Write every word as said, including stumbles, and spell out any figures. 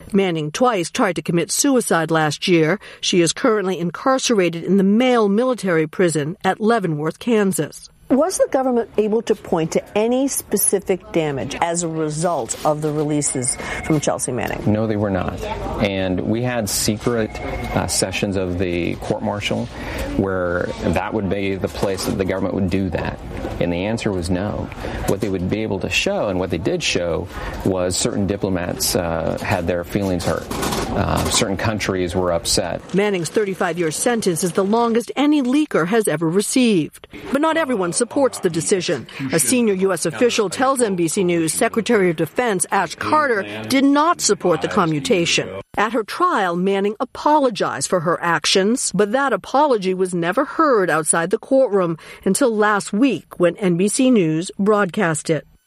Manning twice tried to commit suicide last year. She is currently incarcerated in the male military prison at Leavenworth, Kansas. Was the government able to point to any specific damage as a result of the releases from Chelsea Manning? No, they were not. And we had secret uh, sessions of the court-martial where that would be the place that the government would do that. And the answer was no. What they would be able to show, and what they did show, was certain diplomats uh, had their feelings hurt. Uh, certain countries were upset. Manning's thirty-five-year sentence is the longest any leaker has ever received. But not everyone supports the decision. A senior U S official tells N B C News Secretary of Defense Ash Carter did not support the commutation. At her trial, Manning apologized for her actions, but that apology was never heard outside the courtroom until last week when N B C News broadcast it.